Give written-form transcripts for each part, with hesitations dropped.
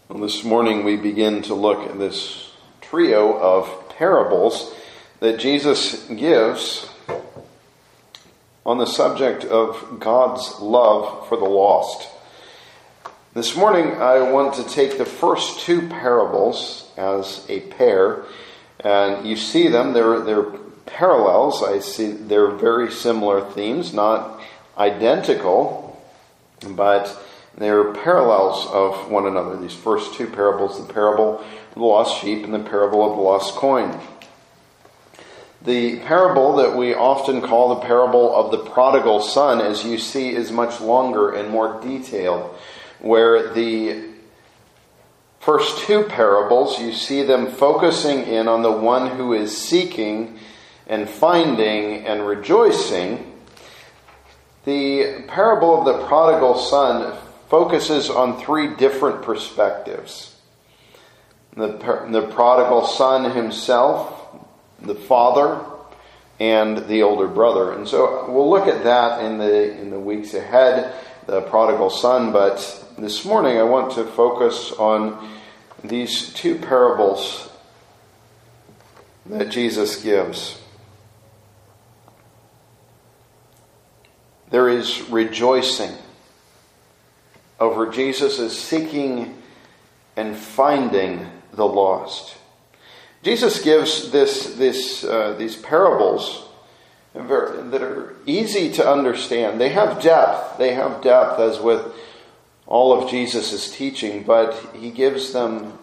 Well, this morning we begin to look at this trio of parables that Jesus gives on the subject of God's love for the lost. This morning I want to take the first two parables as a pair, and you see them, they're parallels. I see they're very similar themes, not identical, but they're parallels of one another. These first two parables, the parable of the lost sheep and the parable of the lost coin. The parable that we often call the parable of the prodigal son, as you see, is much longer and more detailed, where the first two parables, you see them focusing in on the one who is seeking and finding and rejoicing. The parable of the prodigal son focuses on three different perspectives. The prodigal son himself, the father, and the older brother. And so we'll look at that in the weeks ahead, the prodigal son. But this morning I want to focus on these two parables that Jesus gives. There is rejoicing over Jesus' seeking and finding the lost. Jesus gives these parables that are easy to understand. They have depth. They have depth, as with all of Jesus' teaching, but he gives them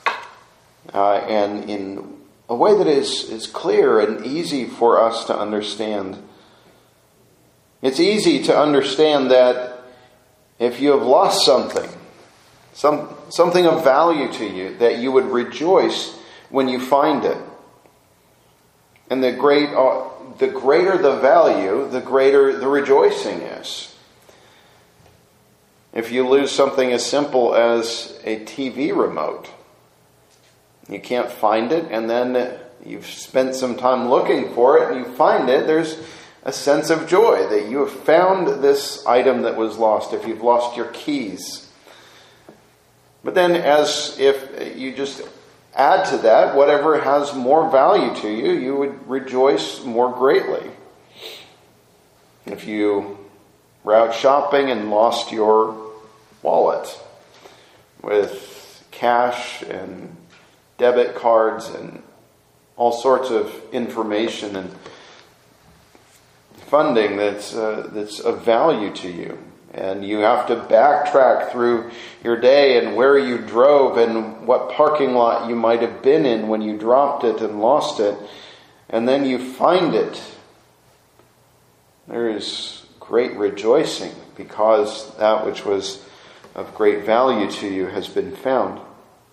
and in a way that is clear and easy for us to understand. It's easy to understand that if you have lost something of value to you, that you would rejoice when you find it. And the greater the value, the greater the rejoicing is. If you lose something as simple as a TV remote, you can't find it, and then you've spent some time looking for it, and you find it, there's a sense of joy that you have found this item that was lost. If you've lost your keys. But then, as if you just add to that, whatever has more value to you, you would rejoice more greatly. If you were out shopping and lost your wallet with cash and debit cards and all sorts of information and funding that's of value to you, and you have to backtrack through your day and where you drove and what parking lot you might have been in when you dropped it and lost it, and then you find it. There is great rejoicing because that which was of great value to you has been found.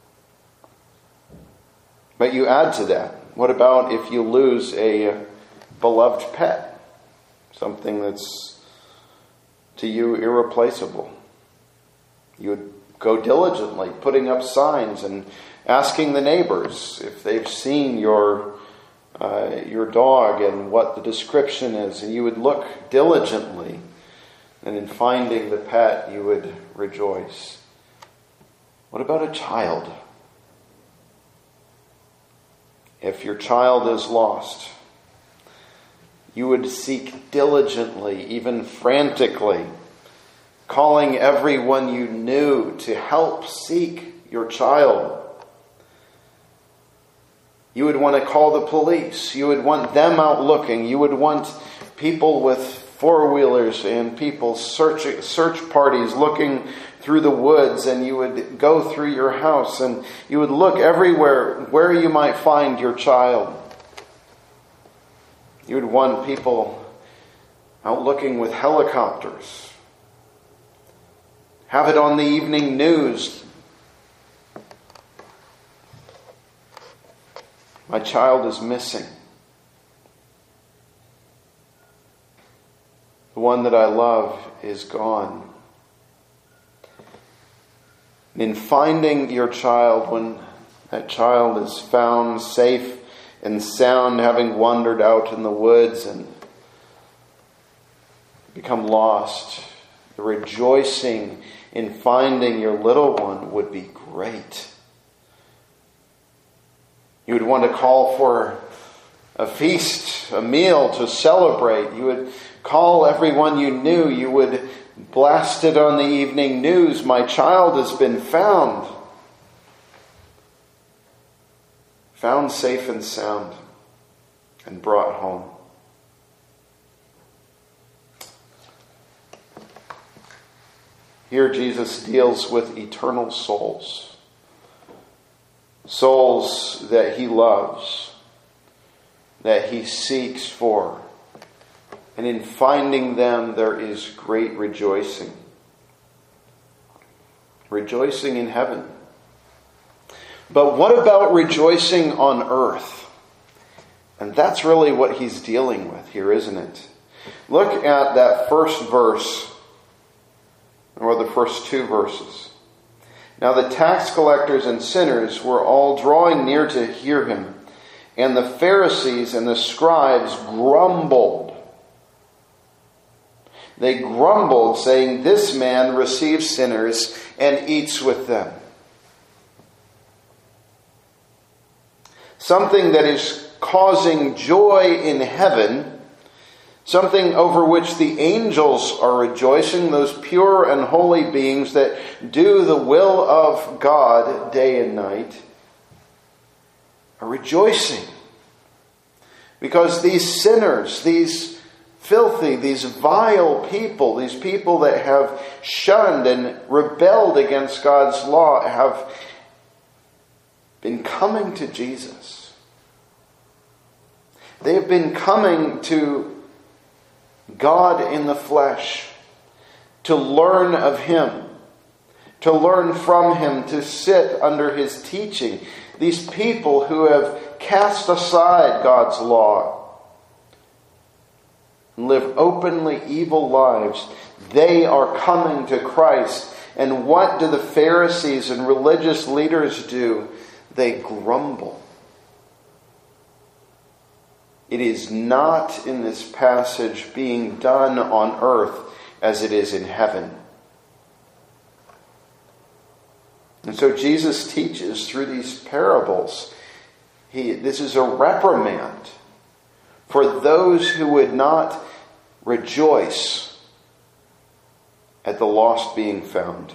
But you add to that, what about if you lose a beloved pet? Something that's to you irreplaceable. You would go diligently putting up signs and asking the neighbors if they've seen your dog and what the description is, and you would look diligently, and in finding the pet you would rejoice. What about a child? If your child is lost, you would seek diligently, even frantically, calling everyone you knew to help seek your child. You would want to call the police. You would want them out looking. You would want people with four-wheelers and people search parties looking through the woods, and you would go through your house and you would look everywhere where you might find your child. You would want people out looking with helicopters. Have it on the evening news. My child is missing. The one that I love is gone. In finding your child, when that child is found safe and sound, having wandered out in the woods and become lost, the rejoicing in finding your little one would be great. You would want to call for a feast, a meal to celebrate. You would call everyone you knew. You would blast it on the evening news. My child has been found. Found safe and sound and brought home. Here Jesus deals with eternal souls. Souls that he loves, that he seeks for. And in finding them, there is great rejoicing. Rejoicing in heaven. But what about rejoicing on earth? And that's really what he's dealing with here, isn't it? Look at that first verse, or the first two verses. Now the tax collectors and sinners were all drawing near to hear him, and the Pharisees and the scribes grumbled. They grumbled, saying, "This man receives sinners and eats with them." Something that is causing joy in heaven, something over which the angels are rejoicing, those pure and holy beings that do the will of God day and night, are rejoicing. Because these sinners, these filthy, these vile people, these people that have shunned and rebelled against God's law, have been coming to Jesus. They have been coming to God in the flesh to learn of him, to learn from him, to sit under his teaching. These people who have cast aside God's law and live openly evil lives, they are coming to Christ. And what do the Pharisees and religious leaders do? They grumble. It is not in this passage being done on earth as it is in heaven. And so Jesus teaches through these parables. This is a reprimand for those who would not rejoice at the lost being found.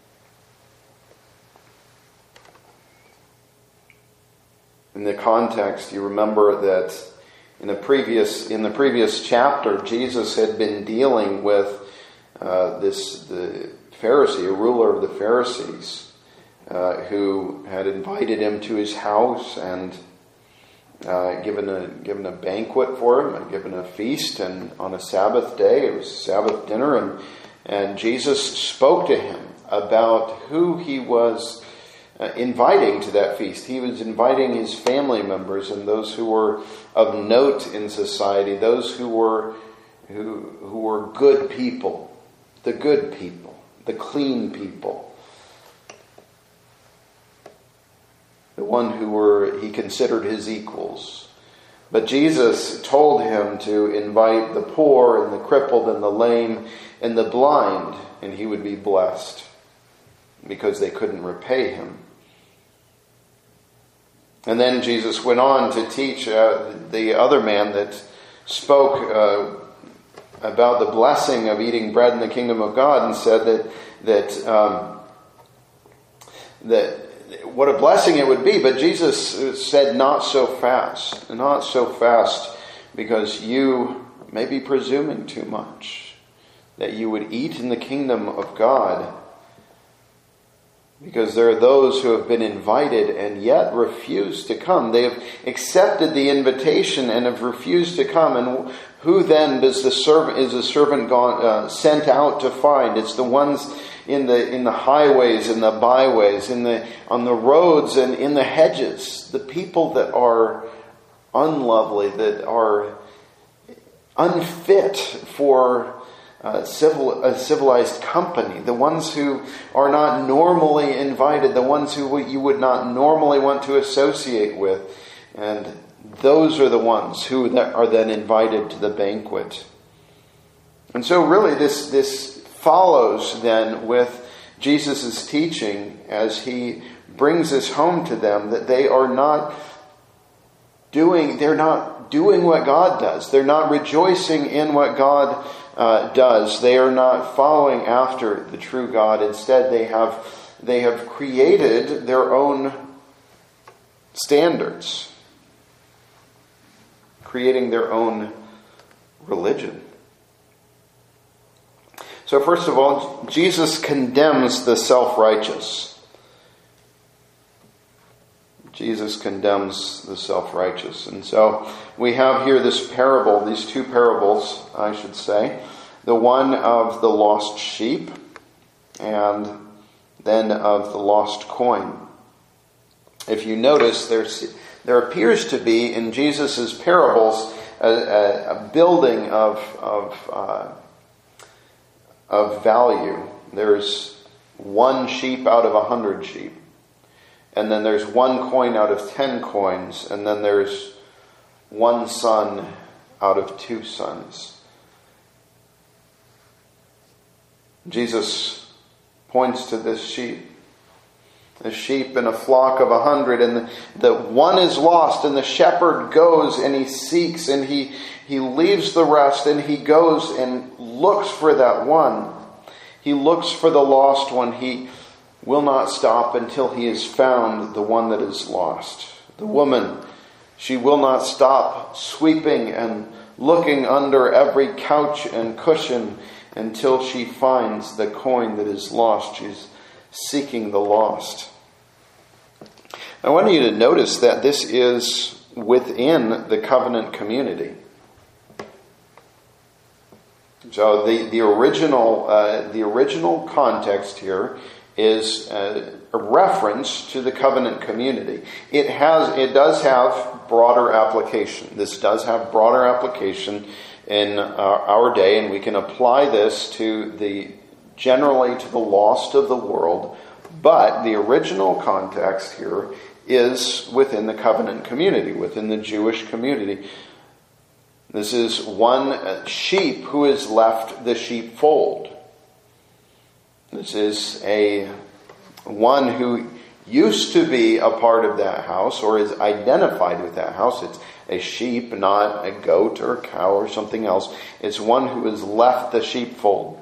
In the context, you remember that in the previous chapter, Jesus had been dealing with the Pharisee, a ruler of the Pharisees, who had invited him to his house and given a banquet for him and given a feast, and on a Sabbath day, it was a Sabbath dinner, and Jesus spoke to him about who he was inviting to that feast. He was inviting his family members and those who were of note in society, those who were good people, the clean people, the one who he considered his equals. But Jesus told him to invite the poor and the crippled and the lame and the blind, and he would be blessed because they couldn't repay him. And then Jesus went on to teach the other man that spoke about the blessing of eating bread in the kingdom of God, and said that what a blessing it would be. But Jesus said, not so fast, because you may be presuming too much, that you would eat in the kingdom of God. Because there are those who have been invited and yet refuse to come. They have accepted the invitation and have refused to come. And who then is the servant sent out to find? It's the ones in the highways and the byways, on the roads and in the hedges. The people that are unlovely, that are unfit for a civilized company, the ones who are not normally invited, the ones who you would not normally want to associate with. And those are the ones who are then invited to the banquet. And so really this follows then with Jesus is teaching as he brings this home to them that they're not doing what God does. They're not rejoicing in what God does. They are not following after the true God. Instead, they have created their own standards, creating their own religion. So first of all, Jesus condemns the self-righteous. Jesus condemns the self-righteous. And so we have here this parable, these two parables, I should say. The one of the lost sheep and then of the lost coin. If you notice, there appears to be in Jesus' parables a building of value. There's one sheep out of 100 sheep. And then there's one coin out of 10 coins. And then there's one son out of 2 sons. Jesus points to this sheep. A sheep in a flock of 100, and the one is lost, and the shepherd goes and he seeks and he leaves the rest and he goes and looks for that one. He looks for the lost one. He will not stop until he has found the one that is lost. The woman, she will not stop sweeping and looking under every couch and cushion until she finds the coin that is lost. She's seeking the lost. I want you to notice that this is within the covenant community. So the original context here is a reference to the covenant community. It does have broader application. This does have broader application in our day, and we can apply this generally to the lost of the world. But the original context here is within the covenant community, within the Jewish community. This is one sheep who has left the sheepfold. This is one who used to be a part of that house or is identified with that house. It's a sheep, not a goat or a cow or something else. It's one who has left the sheepfold.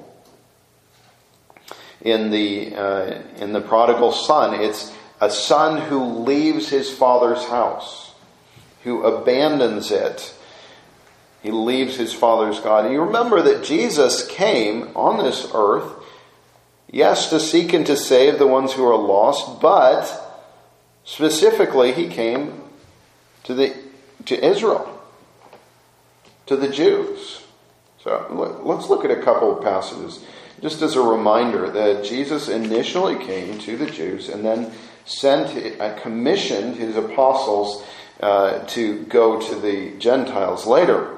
In the prodigal son, it's a son who leaves his father's house, who abandons it. He leaves his father's God. And you remember that Jesus came on this earth, yes, to seek and to save the ones who are lost, but specifically he came to Israel, to the Jews. So let's look at a couple of passages, just as a reminder that Jesus initially came to the Jews and then commissioned his apostles to go to the Gentiles later.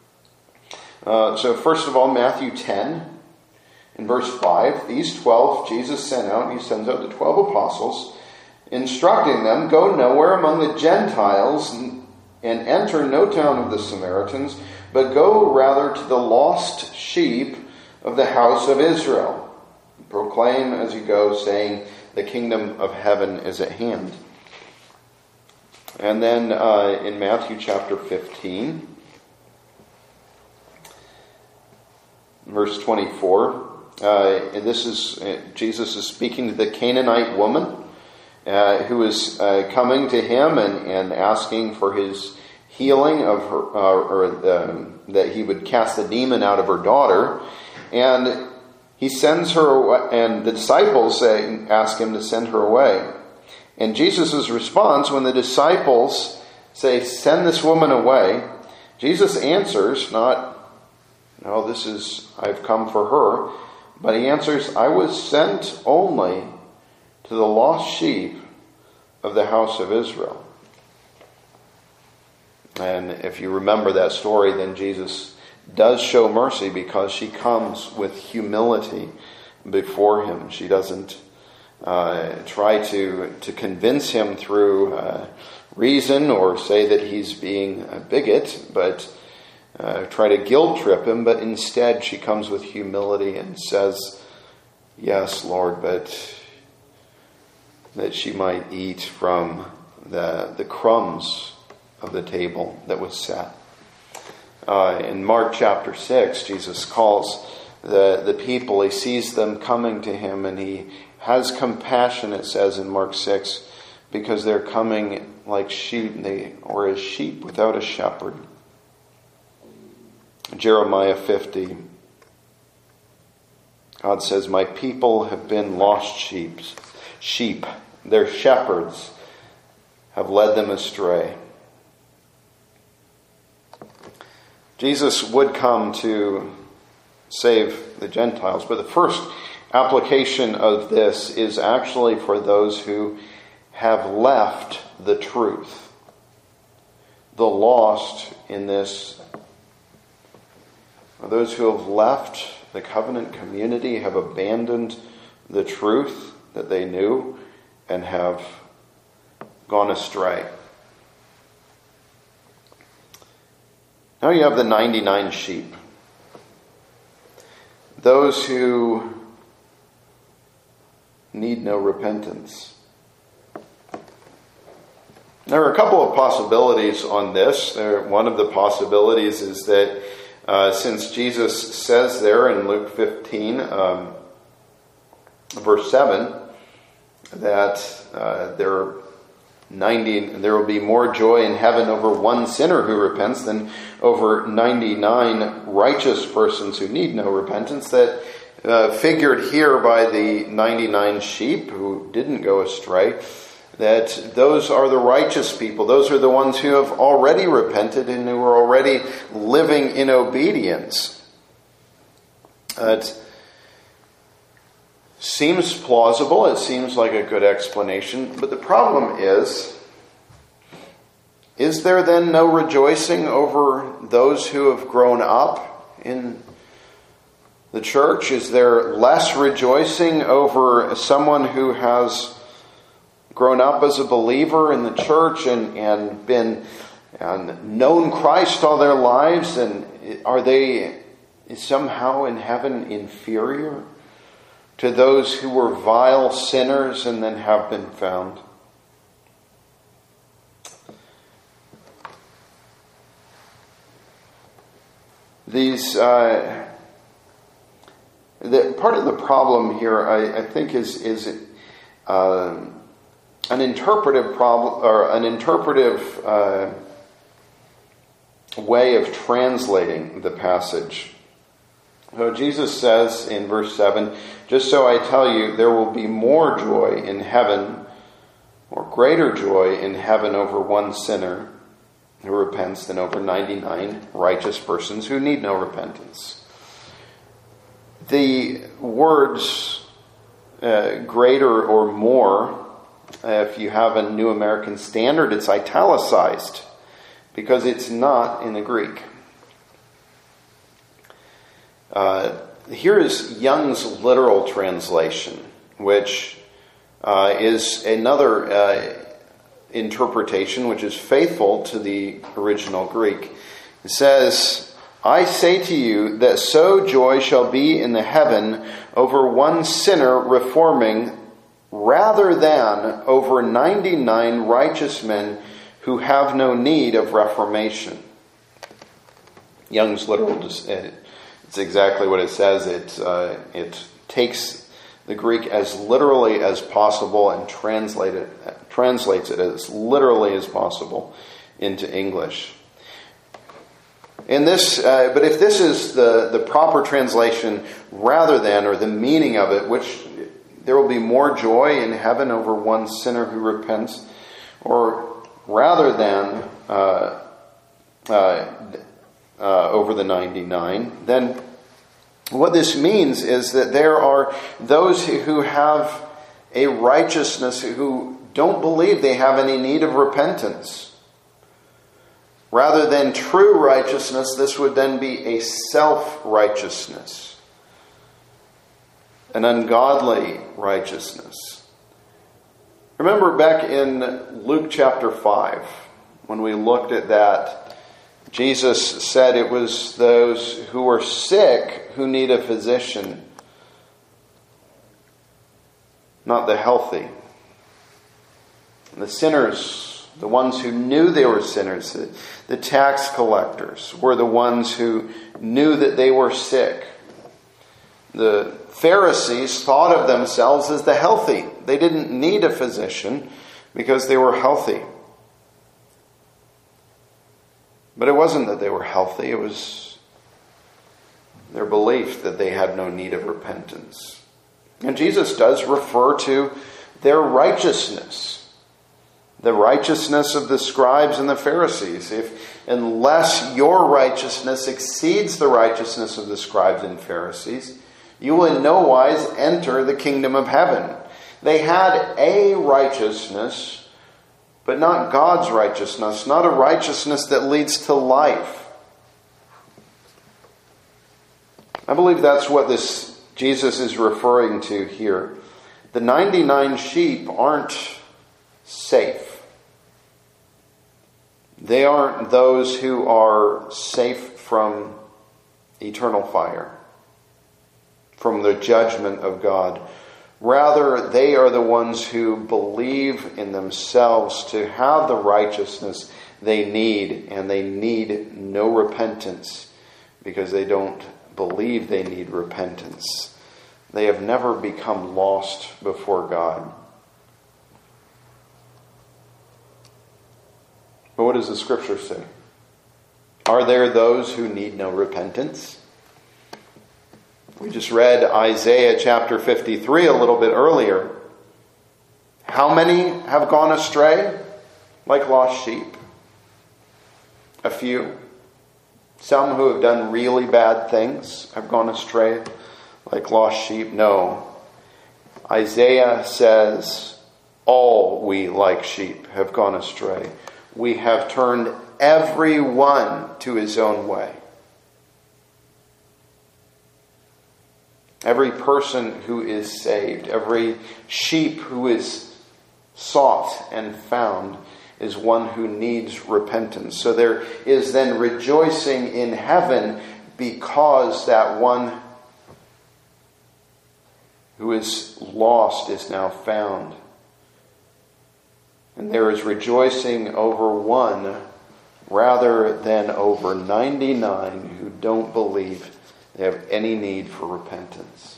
So first of all, Matthew 10, in verse 5, these 12 Jesus sent out, and he sends out the 12 apostles, instructing them, go nowhere among the Gentiles and enter no town of the Samaritans, but go rather to the lost sheep of the house of Israel. Proclaim as you go, saying, the kingdom of heaven is at hand. And then in Matthew chapter 15, verse 24, Jesus is speaking to the Canaanite woman who is coming to him and asking for his healing of her, that he would cast the demon out of her daughter. And he sends her away, and the disciples ask him to send her away. And Jesus' response, when the disciples say, send this woman away, Jesus answers, I've come for her, but he answers, I was sent only to the lost sheep of the house of Israel. And if you remember that story, then Jesus does show mercy because she comes with humility before him. She doesn't try to convince him through reason or say that he's being a bigot, but try to guilt trip him. But instead she comes with humility and says, Yes, Lord, but that she might eat from the crumbs of the table that was set. In Mark chapter 6, Jesus calls the people. He sees them coming to him, and he has compassion, it says in Mark 6, because they're coming like sheep, or as sheep without a shepherd. Jeremiah 50, God says, "My people have been lost sheep. Their shepherds have led them astray." Jesus would come to save the Gentiles, but the first application of this is actually for those who have left the truth. The lost in this are those who have left the covenant community, have abandoned the truth that they knew, and have gone astray. Now you have the 99 sheep. Those who need no repentance. There are a couple of possibilities on this. One of the possibilities is that since Jesus says there in Luke 15, verse 7, that there will be more joy in heaven over one sinner who repents than over 99 righteous persons who need no repentance, that figured here by the 99 sheep who didn't go astray, that those are the righteous people. Those are the ones who have already repented and who are already living in obedience. It seems plausible. It seems like a good explanation. But the problem is there then no rejoicing over those who have grown up in the church? Is there less rejoicing over someone who has grown up as a believer in the church and been known Christ all their lives? And are they somehow in heaven inferior to those who were vile sinners and then have been found? These part of the problem here, I think, is an interpretive problem, or an interpretive way of translating the passage. So Jesus says in verse 7, "Just so I tell you, there will be more joy in heaven, or greater joy in heaven over one sinner who repents than over 99 righteous persons who need no repentance." The words greater or more, if you have a New American Standard, it's italicized because it's not in the Greek. Here is Young's literal translation, which is another interpretation which is faithful to the original Greek. It says, "I say to you that so joy shall be in the heaven over one sinner reforming rather than over 99 righteous men who have no need of reformation." Young's literal, it's exactly what it says. It takes the Greek as literally as possible and translates it as literally as possible into English. In this, but if this is the proper translation, rather than, or the meaning of it, which there will be more joy in heaven over one sinner who repents, or rather than over the 99, then what this means is that there are those who have a righteousness who don't believe they have any need of repentance. Rather than true righteousness, this would then be a self-righteousness, an ungodly righteousness. Remember back in Luke chapter 5, when we looked at that, Jesus said it was those who were sick who need a physician. not the healthy. The sinners, the ones who knew they were sinners, the tax collectors, were the ones who knew that they were sick. The Pharisees thought of themselves as the healthy. They didn't need a physician because they were healthy. But it wasn't that they were healthy, it was their belief that they had no need of repentance. And Jesus does refer to their righteousness, the righteousness of the scribes and the Pharisees. Unless your righteousness exceeds the righteousness of the scribes and Pharisees, you will in no wise enter the kingdom of heaven. They had a righteousness, but not God's righteousness, not a righteousness that leads to life. I believe that's what Jesus is referring to here. The 99 sheep aren't safe. They aren't those who are safe from eternal fire, from the judgment of God. Rather, they are the ones who believe in themselves to have the righteousness they need, and they need no repentance because they don't believe they need repentance. They have never become lost before God. But what does the Scripture say? Are there those who need no repentance? We just read Isaiah chapter 53 a little bit earlier. How many have gone astray like lost sheep? A few. Some who have done really bad things have gone astray like lost sheep. No. Isaiah says, all we like sheep have gone astray. We have turned every one to his own way. Every person who is saved, every sheep who is sought and found is one who needs repentance. So there is then rejoicing in heaven because that one who is lost is now found. And there is rejoicing over one rather than over 99 who don't believe they have any need for repentance.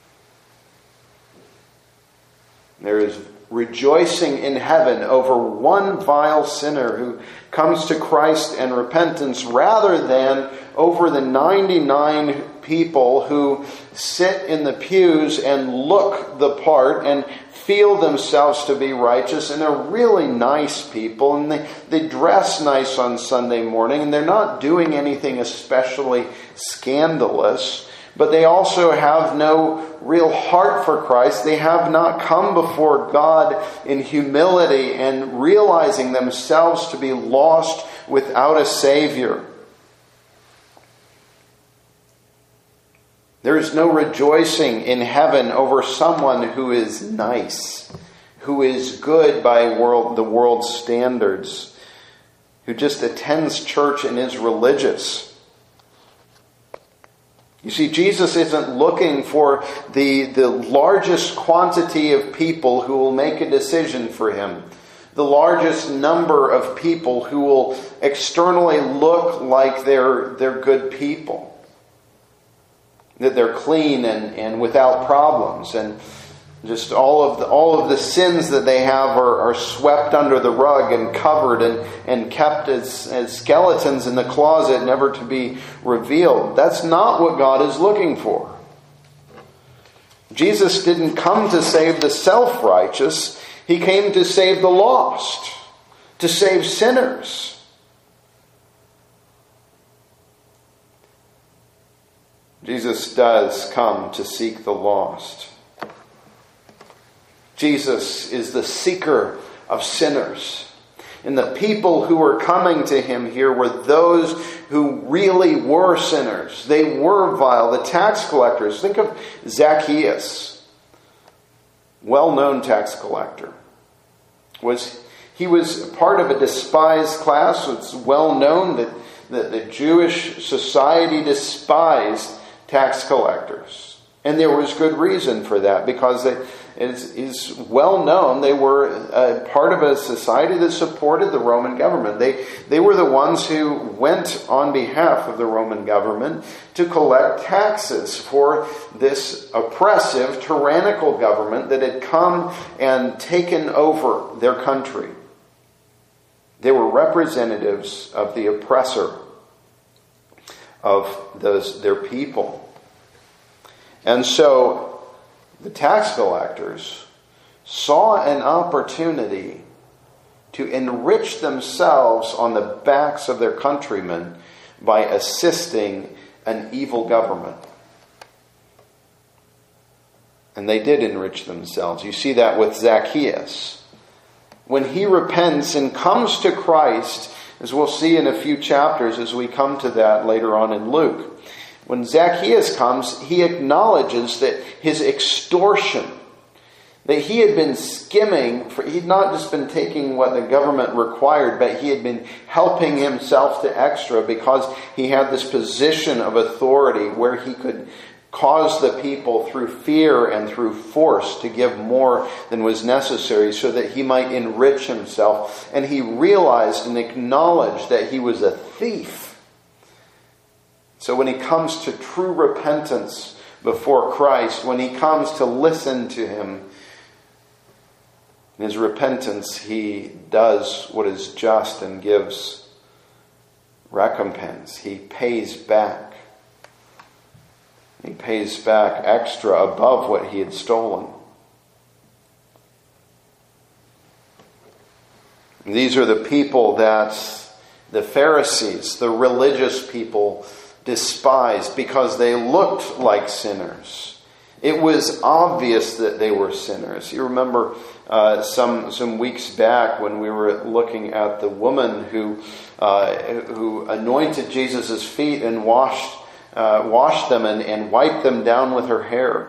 There is rejoicing in heaven over one vile sinner who comes to Christ and repentance rather than over the 99 people who sit in the pews and look the part and feel themselves to be righteous, and they're really nice people, and they dress nice on Sunday morning, and they're not doing anything especially scandalous, but they also have no real heart for Christ. They have not come before God in humility and realizing themselves to be lost without a Savior. There is no rejoicing in heaven over someone who is nice, who is good by the world's standards, who just attends church and is religious. You see, Jesus isn't looking for the largest quantity of people who will make a decision for him, the largest number of people who will externally look like they're good people, that they're clean and without problems, and just all of the sins that they have are swept under the rug and covered and kept as skeletons in the closet, never to be revealed. That's not what God is looking for. Jesus didn't come to save the self-righteous. He came to save the lost, to save sinners. Jesus does come to seek the lost. Jesus is the seeker of sinners. And the people who were coming to him here were those who really were sinners. They were vile. The tax collectors. Think of Zacchaeus, well-known tax collector. He was part of a despised class. It's well known that the Jewish society despised tax collectors. And there was good reason for that, because it is well known they were part of a society that supported the Roman government. They were the ones who went on behalf of the Roman government to collect taxes for this oppressive, tyrannical government that had come and taken over their country. They were representatives of the oppressor of their people. And so the tax collectors saw an opportunity to enrich themselves on the backs of their countrymen by assisting an evil government. And they did enrich themselves. You see that with Zacchaeus. When he repents and comes to Christ, as we'll see in a few chapters as we come to that later on in Luke, when Zacchaeus comes, he acknowledges that his extortion, that he had been skimming, he'd not just been taking what the government required, but he had been helping himself to extra because he had this position of authority where he could cause the people through fear and through force to give more than was necessary so that he might enrich himself. And he realized and acknowledged that he was a thief. So when he comes to true repentance before Christ, when he comes to listen to him, in his repentance he does what is just and gives recompense. He pays back. He pays back extra above what he had stolen. And these are the people that the Pharisees, the religious people, despised because they looked like sinners. It was obvious that they were sinners. You remember some weeks back when we were looking at the woman who anointed Jesus' feet and washed them and wiped them down with her hair.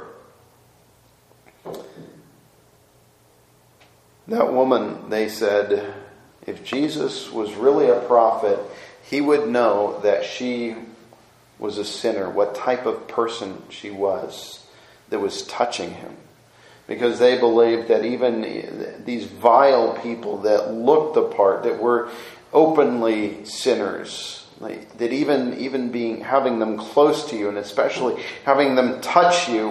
That woman, they said, if Jesus was really a prophet, he would know that she was a sinner, what type of person she was that was touching him. Because they believed that even these vile people that looked the part, that were openly sinners, that even having them close to you, and especially having them touch you,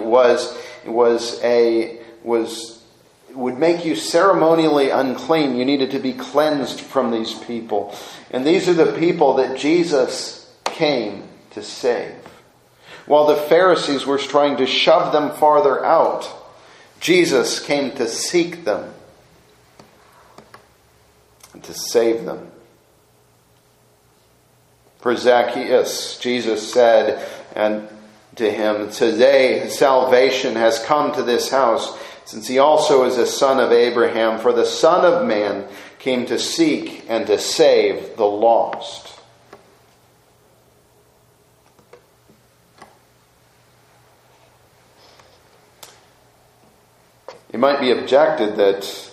would make you ceremonially unclean. You needed to be cleansed from these people. And these are the people that Jesus came to save. While the Pharisees were trying to shove them farther out, Jesus came to seek them and to save them. For Zacchaeus, Jesus said to him, today salvation has come to this house, since he also is a son of Abraham. For the Son of Man came to seek and to save the lost. It might be objected that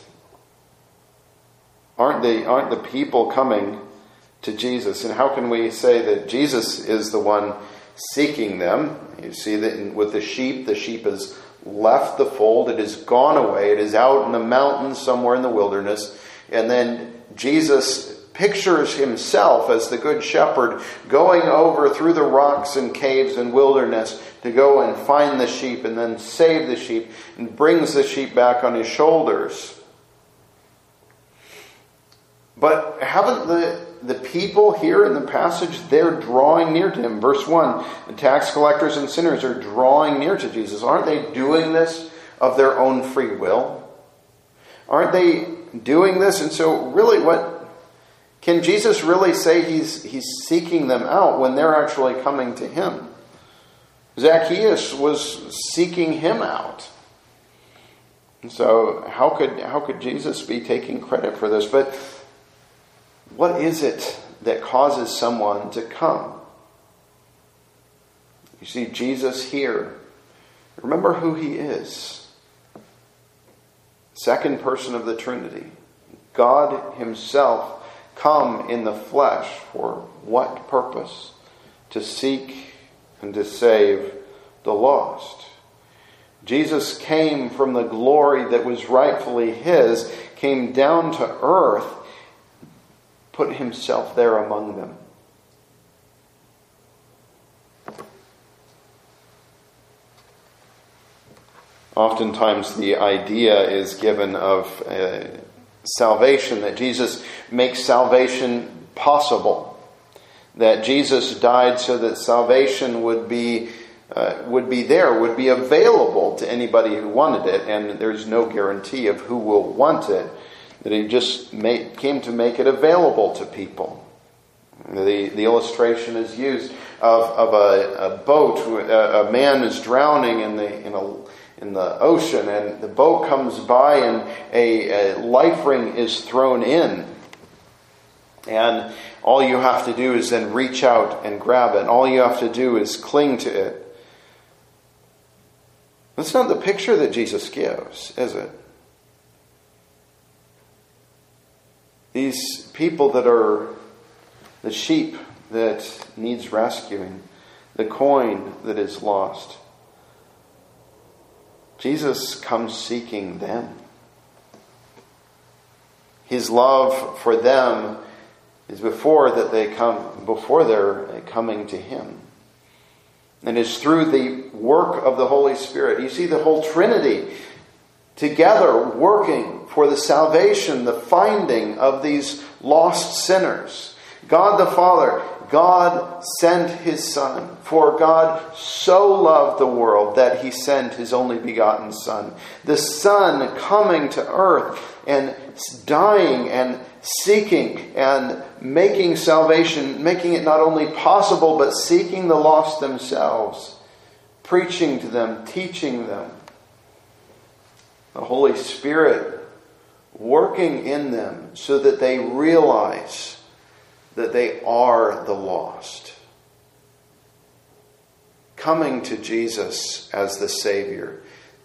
aren't the people coming to Jesus? And how can we say that Jesus is the one seeking them? You see that with the sheep has left the fold. It has gone away. It is out in the mountains somewhere in the wilderness. And then Jesus pictures himself as the good shepherd going over through the rocks and caves and wilderness to go and find the sheep and then save the sheep and brings the sheep back on his shoulders. But haven't the people here in the passage, they're drawing near to him. Verse 1, the tax collectors and sinners are drawing near to Jesus. Aren't they doing this of their own free will? Aren't they doing this? And so really can Jesus really say he's seeking them out when they're actually coming to him? Zacchaeus was seeking him out. And so how could Jesus be taking credit for this? But what is it that causes someone to come? You see Jesus here. Remember who he is. Second person of the Trinity. God himself come in the flesh for what purpose? To seek and to save the lost. Jesus came from the glory that was rightfully his, came down to earth, put himself there among them. Oftentimes the idea is given of salvation, that Jesus makes salvation possible. That Jesus died so that salvation would be there, would be available to anybody who wanted it, and there's no guarantee of who will want it. That he just came to make it available to people. The illustration is used of a boat. A man is drowning in the ocean, and the boat comes by, and a life ring is thrown in. And all you have to do is then reach out and grab it. All you have to do is cling to it. That's not the picture that Jesus gives, is it? These people that are the sheep that needs rescuing, the coin that is lost, Jesus comes seeking them. His love for them is before they're coming to him. And it's through the work of the Holy Spirit. You see the whole Trinity together working for the salvation, the finding of these lost sinners. God the Father, God sent his Son. For God so loved the world that he sent his only begotten Son. The Son coming to earth and dying and seeking and making salvation, making it not only possible, but seeking the lost themselves, preaching to them, teaching them. The Holy Spirit working in them so that they realize that they are the lost. Coming to Jesus as the Savior.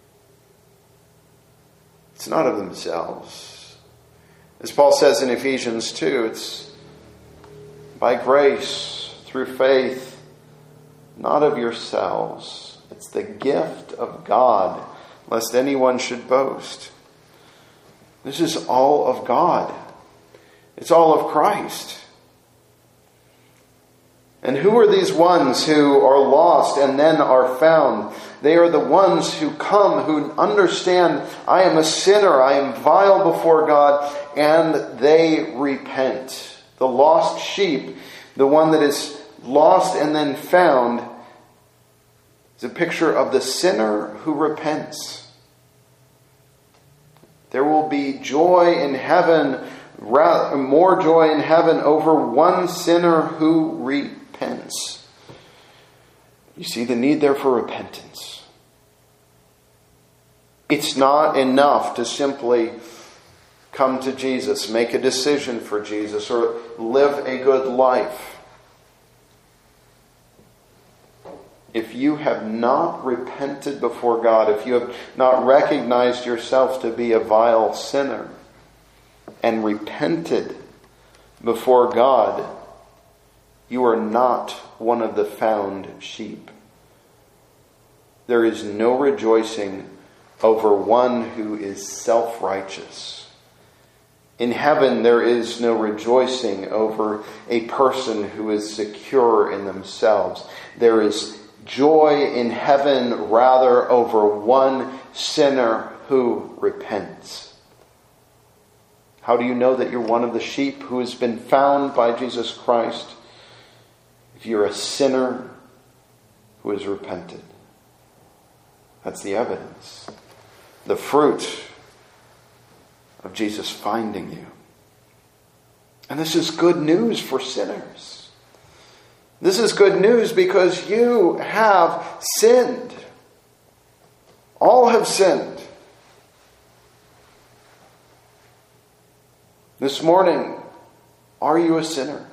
It's not of themselves. As Paul says in Ephesians 2, it's by grace, through faith, not of yourselves. It's the gift of God, lest anyone should boast. This is all of God. It's all of Christ. And who are these ones who are lost and then are found? They are the ones who come, who understand, I am a sinner, I am vile before God, and they repent. The lost sheep, the one that is lost and then found, is a picture of the sinner who repents. There will be joy in heaven, more joy in heaven over one sinner who repents. You see the need there for repentance. It's not enough to simply come to Jesus, make a decision for Jesus, or live a good life. If you have not repented before God, if you have not recognized yourself to be a vile sinner and repented before God, you are not one of the found sheep. There is no rejoicing over one who is self-righteous. In heaven, there is no rejoicing over a person who is secure in themselves. There is joy in heaven rather over one sinner who repents. How do you know that you're one of the sheep who has been found by Jesus Christ? If you're a sinner who has repented. That's the evidence. The fruit of Jesus finding you. And this is good news for sinners. This is good news because you have sinned. All have sinned. This morning, are you a sinner?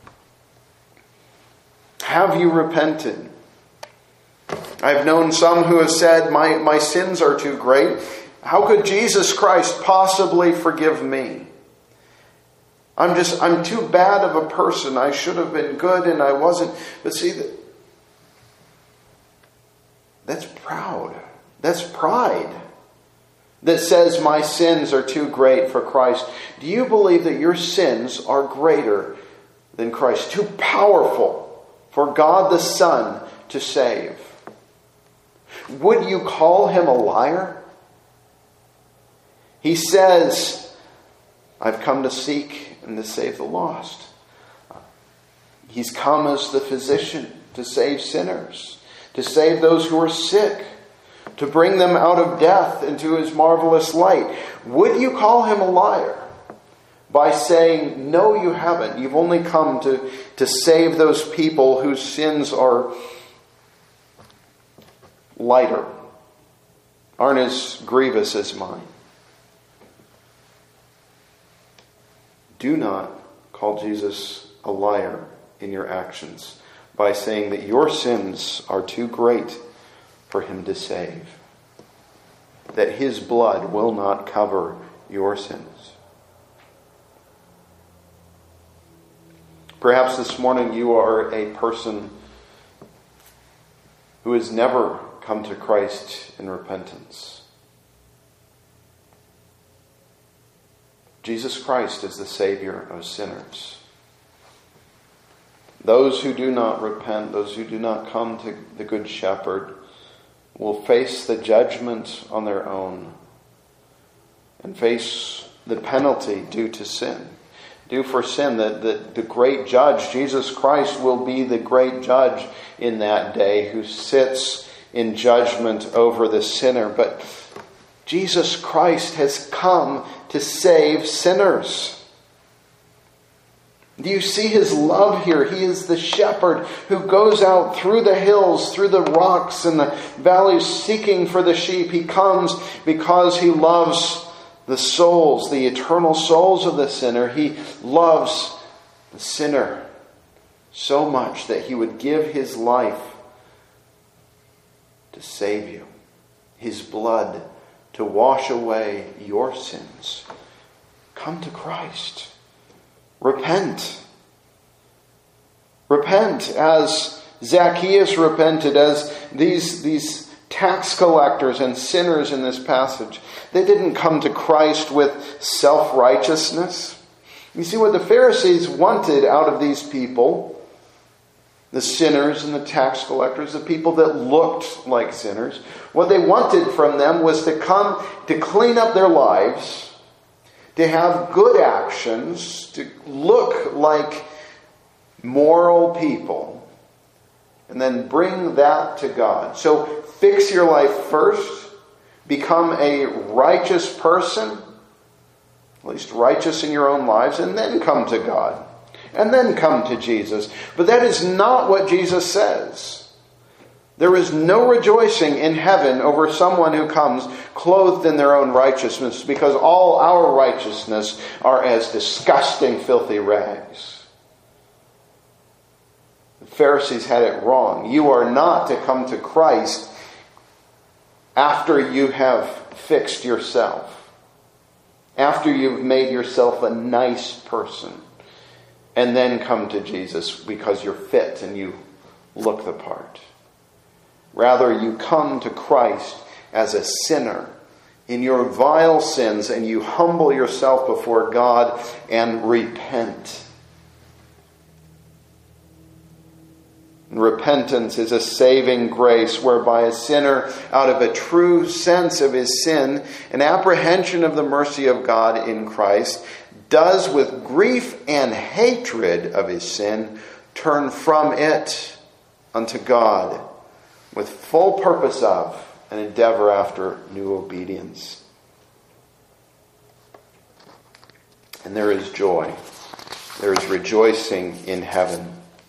Have you repented? I've known some who have said, my sins are too great. How could Jesus Christ possibly forgive me? I'm too bad of a person. I should have been good and I wasn't. But see, that's proud. That's pride that says my sins are too great for Christ. Do you believe that your sins are greater than Christ? Too powerful for God the Son to save? Would you call him a liar? He says, I've come to seek and to save the lost. He's come as the physician to save sinners, to save those who are sick, to bring them out of death into his marvelous light. Would you call him a liar by saying, no, you haven't. You've only come to save those people whose sins are lighter, aren't as grievous as mine? Do not call Jesus a liar in your actions by saying that your sins are too great for him to save, that his blood will not cover your sins. Perhaps this morning you are a person who has never come to Christ in repentance. Jesus Christ is the Savior of sinners. Those who do not repent, those who do not come to the Good Shepherd, will face the judgment on their own and face the penalty due to sin. Due for sin, that the great judge, Jesus Christ, will be the great judge in that day who sits in judgment over the sinner. But Jesus Christ has come to save sinners. Do you see his love here? He is the shepherd who goes out through the hills, through the rocks and the valleys seeking for the sheep. He comes because he loves the souls, the eternal souls of the sinner. He loves the sinner so much that he would give his life to save you, his blood to wash away your sins. Come to Christ. Repent. Repent as Zacchaeus repented, as these tax collectors and sinners in this passage. They didn't come to Christ with self-righteousness. You see, what the Pharisees wanted out of these people, the sinners and the tax collectors, the people that looked like sinners, what they wanted from them was to come to clean up their lives, to have good actions, to look like moral people, and then bring that to God. So fix your life first, become a righteous person, at least righteous in your own lives, and then come to God, and then come to Jesus. But that is not what Jesus says. There is no rejoicing in heaven over someone who comes clothed in their own righteousness, because all our righteousness are as disgusting, filthy rags. The Pharisees had it wrong. You are not to come to Christ after you have fixed yourself, after you've made yourself a nice person, and then come to Jesus because you're fit and you look the part. Rather, you come to Christ as a sinner in your vile sins, and you humble yourself before God and repent. Repentance is a saving grace whereby a sinner, out of a true sense of his sin, an apprehension of the mercy of God in Christ, does with grief and hatred of his sin turn from it unto God, with full purpose of and endeavor after new obedience. And there is joy. There is rejoicing in heaven.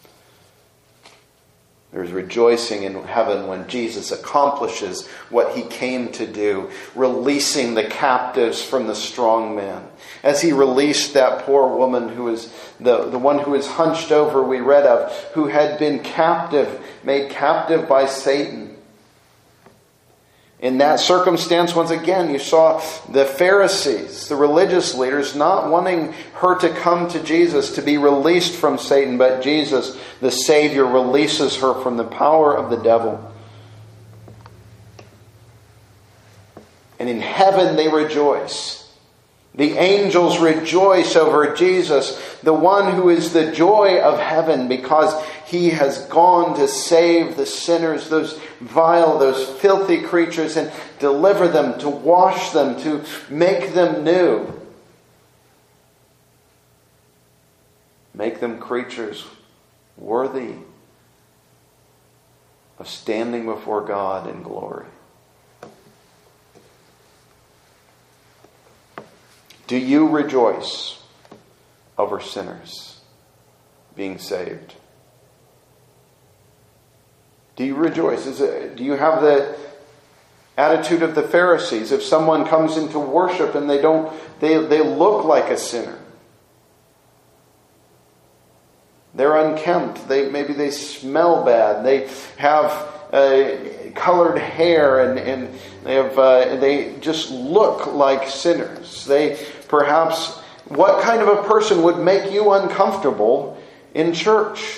There is rejoicing in heaven when Jesus accomplishes what he came to do, releasing the captives from the strong man. As he released that poor woman who is the one who is hunched over, we read of, who had been captive, made captive by Satan. In that circumstance, once again, you saw the Pharisees, the religious leaders, not wanting her to come to Jesus to be released from Satan, but Jesus, the Savior, releases her from the power of the devil. And in heaven they rejoice. The angels rejoice over Jesus, the one who is the joy of heaven, because he has gone to save the sinners, those vile, those filthy creatures, and deliver them, to wash them, to make them new. Make them creatures worthy of standing before God in glory. Do you rejoice over sinners being saved? Do you rejoice? Do you have the attitude of the Pharisees? If someone comes into worship and they look like a sinner. They're unkempt. Maybe they smell bad. They have colored hair and they just look like sinners. What kind of a person would make you uncomfortable in church?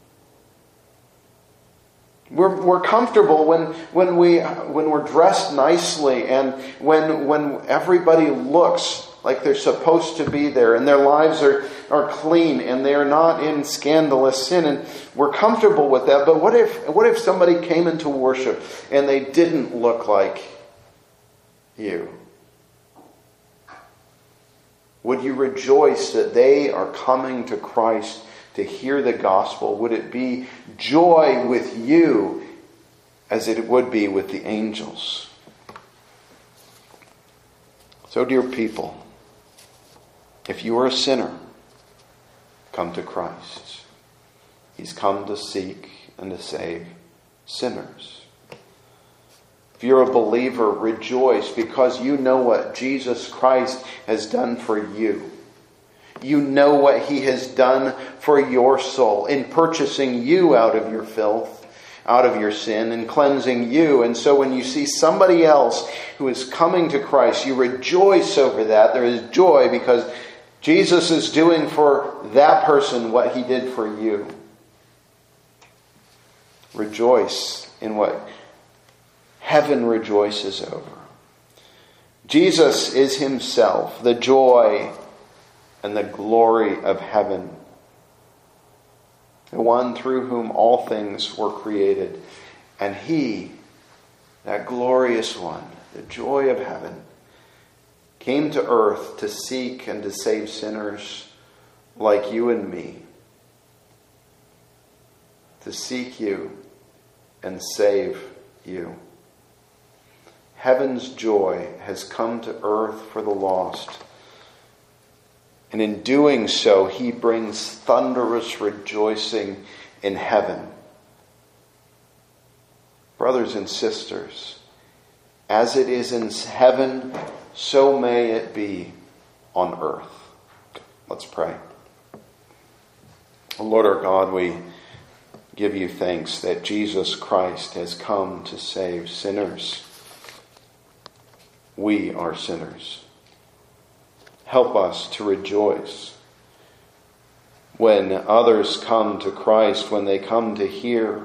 We're comfortable when we're dressed nicely and when everybody looks like they're supposed to be there and their lives are clean and they're not in scandalous sin, and we're comfortable with that. But what if somebody came into worship and they didn't look like you? Would you rejoice that they are coming to Christ to hear the gospel? Would it be joy with you as it would be with the angels? So, dear people, if you are a sinner, come to Christ. He's come to seek and to save sinners. If you're a believer, rejoice because you know what Jesus Christ has done for you. You know what he has done for your soul in purchasing you out of your filth, out of your sin, and cleansing you. And so when you see somebody else who is coming to Christ, you rejoice over that. There is joy because Jesus is doing for that person what he did for you. Rejoice in what heaven rejoices over. Jesus is himself the joy and the glory of heaven, the one through whom all things were created. And he, that glorious one, the joy of heaven, came to earth to seek and to save sinners like you and me. To seek you and save you. Heaven's joy has come to earth for the lost. And in doing so, he brings thunderous rejoicing in heaven. Brothers and sisters, as it is in heaven, so may it be on earth. Let's pray. Lord our God, we give you thanks that Jesus Christ has come to save sinners. We are sinners. Help us to rejoice when others come to Christ, when they come to hear.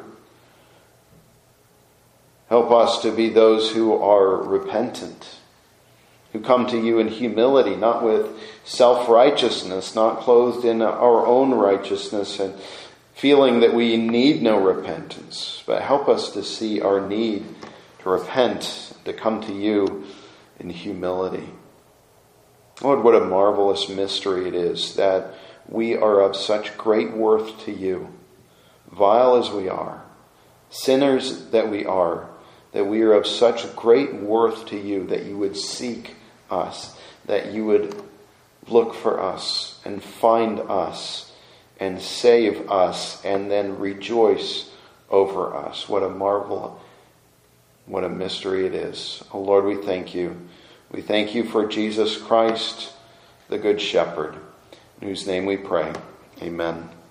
Help us to be those who are repentant, who come to you in humility, not with self-righteousness, not clothed in our own righteousness and feeling that we need no repentance, but help us to see our need to repent, to come to you in humility. Lord, what a marvelous mystery it is that we are of such great worth to you, vile as we are, sinners that we are of such great worth to you that you would seek us, that you would look for us and find us and save us and then rejoice over us. What a marvel, what a mystery it is. Oh Lord, we thank you. We thank you for Jesus Christ, the Good Shepherd, in whose name we pray. Amen.